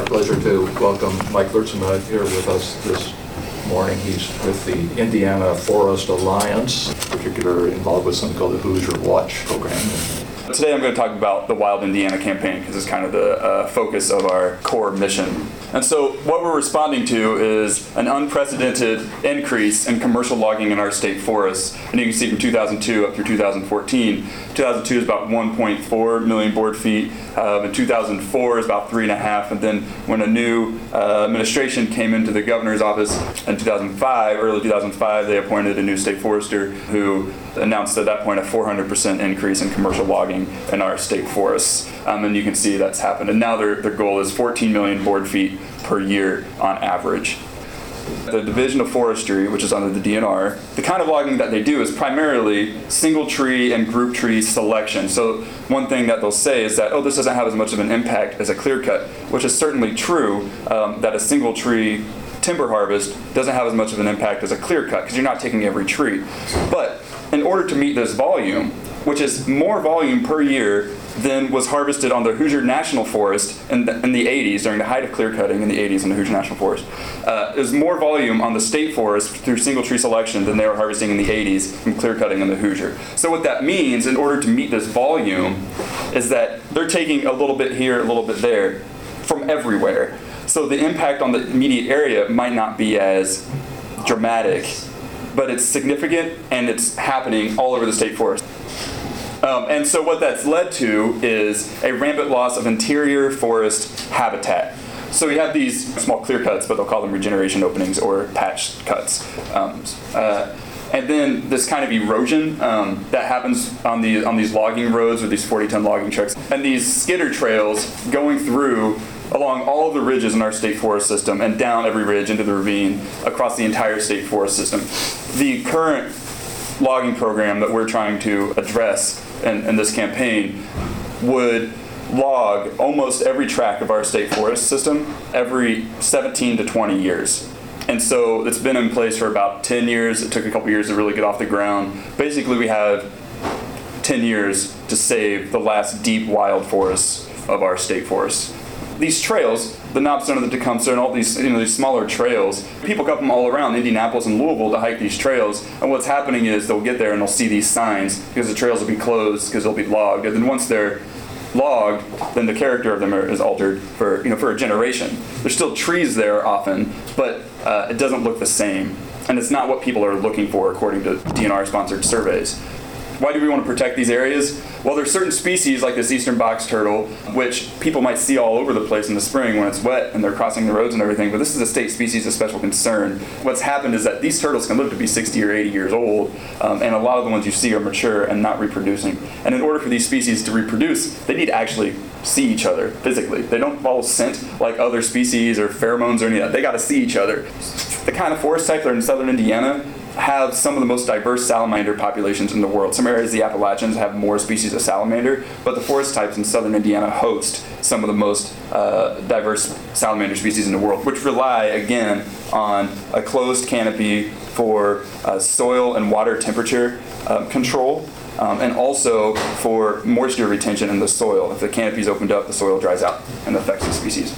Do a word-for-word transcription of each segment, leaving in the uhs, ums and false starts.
pleasure to welcome Mike Lurtsema here with us this morning. He's with the Indiana Forest Alliance, in particular involved with something called the Hoosier Watch program. Today I'm going to talk about the Wild Indiana campaign because it's kind of the uh, focus of our core mission. And so what we're responding to is an unprecedented increase in commercial logging in our state forests. And you can see from two thousand two up through two thousand fourteen. two thousand two is about one point four million board feet. Um, in two thousand four is about three and a half. And then when a new uh, administration came into the governor's office in two thousand five, early two thousand five, they appointed a new state forester who announced at that point a four hundred percent increase in commercial logging in our state forests. Um, and you can see that's happened. And now their, their goal is fourteen million board feet per year on average. The Division of Forestry, which is under the D N R, the kind of logging that they do is primarily single tree and group tree selection. So one thing that they'll say is that, oh, this doesn't have as much of an impact as a clear cut, which is certainly true, um, that a single tree timber harvest doesn't have as much of an impact as a clear cut because you're not taking every tree. But in order to meet this volume, which is more volume per year than was harvested on the Hoosier National Forest in the, in the eighties, during the height of clear cutting in the eighties in the Hoosier National Forest. Uh, there's more volume on the state forest through single tree selection than they were harvesting in the eighties from clear cutting in the Hoosier. So what that means, in order to meet this volume, is that they're taking a little bit here, a little bit there, from everywhere. So the impact on the immediate area might not be as dramatic, but it's significant and it's happening all over the state forest. Um, and so what that's led to is a rampant loss of interior forest habitat. So we have these small clear cuts, but they'll call them regeneration openings or patch cuts. Um, uh, and then this kind of erosion um, that happens on, the, on these logging roads with these forty ton logging trucks. And these skidder trails going through along all of the ridges in our state forest system and down every ridge into the ravine across the entire state forest system. The current logging program that we're trying to address in, in this campaign would log almost every tract of our state forest system every seventeen to twenty years. And so it's been in place for about ten years. It took a couple years to really get off the ground. Basically, we have ten years to save the last deep wild forests of our state forests. These trails, the Knobstone and the Tecumseh and all these, you know, these smaller trails, people come from all around Indianapolis and Louisville to hike these trails. And what's happening is they'll get there and they'll see these signs because the trails will be closed because they'll be logged. And then once they're logged, then the character of them are, is altered for, you know, for a generation. There's still trees there often, but uh, it doesn't look the same. And it's not what people are looking for according to D N R-sponsored surveys. Why do we want to protect these areas? Well, there's certain species like this eastern box turtle, which people might see all over the place in the spring when it's wet and they're crossing the roads and everything, but this is a state species of special concern. What's happened is that these turtles can live to be sixty or eighty years old, um, and a lot of the ones you see are mature and not reproducing. And in order for these species to reproduce, they need to actually see each other physically. They don't follow scent like other species or pheromones or any of that. They got to see each other. The kind of forest types that are in southern Indiana have some of the most diverse salamander populations in the world. Some areas, the Appalachians, have more species of salamander, but the forest types in southern Indiana host some of the most uh, diverse salamander species in the world, which rely, again, on a closed canopy for uh, soil and water temperature uh, control, um, and also for moisture retention in the soil. If the canopy is opened up, the soil dries out and affects the species.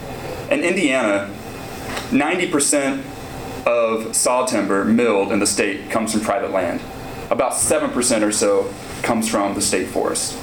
In Indiana, ninety percent of saw timber milled in the state comes from private land. About seven percent or so comes from the state forest.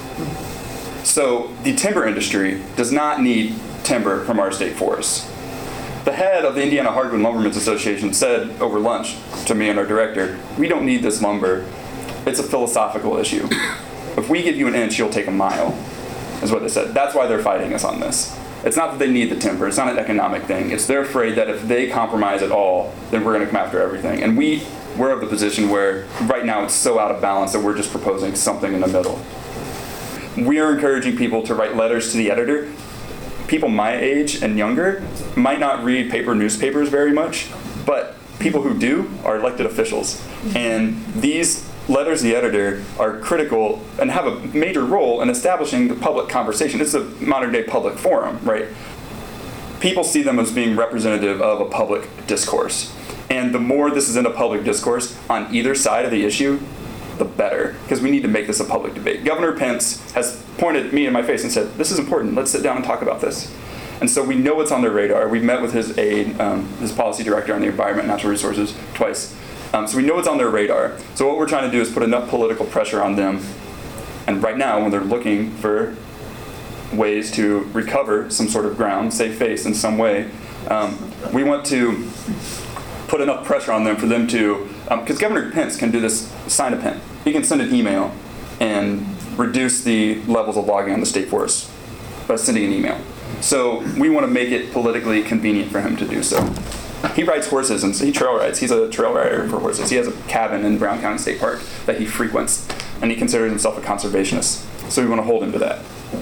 So the timber industry does not need timber from our state forests. The head of the Indiana Hardwood Lumbermen's Association said over lunch to me and our director, we don't need this lumber. It's a philosophical issue. If we give you an inch, you'll take a mile, is what they said. That's why they're fighting us on this. It's not that they need the timber. It's not an economic thing. It's they're afraid that if they compromise at all, then we're going to come after everything. And we, we're of the position where right now it's so out of balance that we're just proposing something in the middle. We are encouraging people to write letters to the editor. People my age and younger might not read paper newspapers very much, but people who do are elected officials. And these letters to the editor are critical and have a major role in establishing the public conversation. It's a modern day public forum, right? People see them as being representative of a public discourse. And the more this is in a public discourse on either side of the issue, the better, because we need to make this a public debate. Governor Pence has pointed at me in my face and said, this is important, let's sit down and talk about this. And so we know it's on their radar. We've met with his aide, um, his policy director on the environment and natural resources twice. Um, so we know it's on their radar. So what we're trying to do is put enough political pressure on them. And right now, when they're looking for ways to recover some sort of ground, save face in some way, um, we want to put enough pressure on them for them to, because um, Governor Pence can do this, sign a pen. He can send an email and reduce the levels of logging on the state forest by sending an email. So we want to make it politically convenient for him to do so. He rides horses and he trail rides. He's a trail rider for horses. He has a cabin in Brown County State Park that he frequents, and he considers himself a conservationist. So we want to hold him to that.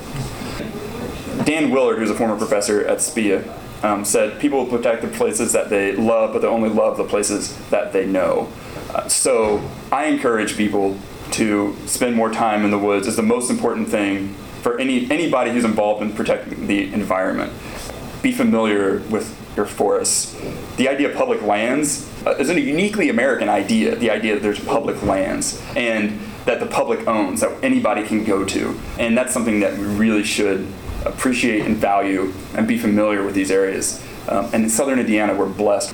Dan Willard, who's a former professor at S P I A, um, said people will protect the places that they love, but they only love the places that they know. Uh, so I encourage people to spend more time in the woods. Is the most important thing for any anybody who's involved in protecting the environment. Be familiar with your forests. The idea of public lands uh, is a uniquely American idea, the idea that there's public lands and that the public owns, that anybody can go to. And that's something that we really should appreciate and value and be familiar with these areas. Um, and in southern Indiana, we're blessed.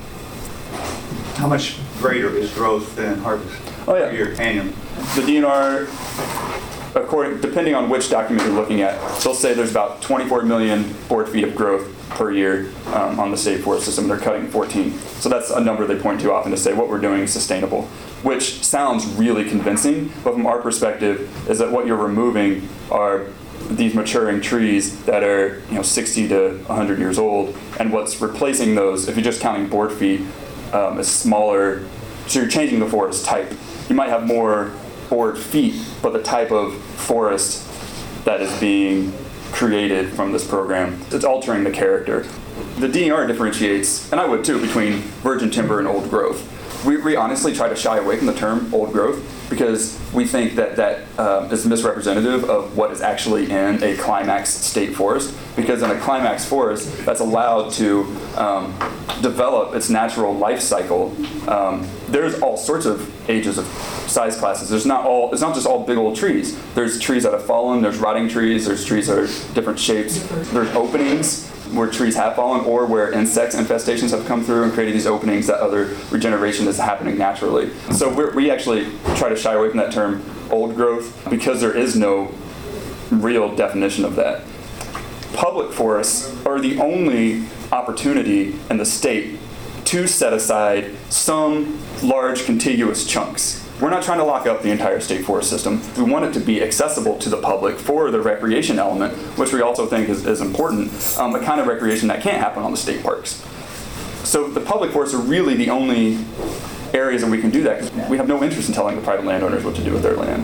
How much greater is growth than harvest Oh, yeah. per year annually? The D N R, according, depending on which document you're looking at, they'll say there's about twenty-four million board feet of growth per year um, on the state forest system. They're cutting fourteen. So that's a number they point to often to say what we're doing is sustainable, which sounds really convincing, but from our perspective is that what you're removing are these maturing trees that are, you know, sixty to one hundred years old, and what's replacing those, if you're just counting board feet, um, is smaller. So you're changing the forest type. You might have more board feet, but the type of forest that is being created from this program, it's altering the character. The D N R differentiates, and I would too, between virgin timber and old growth. We, we honestly try to shy away from the term old growth because we think that that um, is misrepresentative of what is actually in a climax state forest. Because in a climax forest that's allowed to um, develop its natural life cycle, um, there's all sorts of ages of size classes. There's not all, it's not just all big old trees. There's trees that have fallen, there's rotting trees, there's trees that are different shapes, there's openings where trees have fallen or where insects infestations have come through and created these openings that other regeneration is happening naturally. So we're, we actually try to shy away from that term old growth because there is no real definition of that. Public forests are the only opportunity in the state to set aside some large contiguous chunks. We're not trying to lock up the entire state forest system. We want it to be accessible to the public for the recreation element, which we also think is, is important, um, the kind of recreation that can't happen on the state parks. So the public forests are really the only areas that we can do that because we have no interest in telling the private landowners what to do with their land.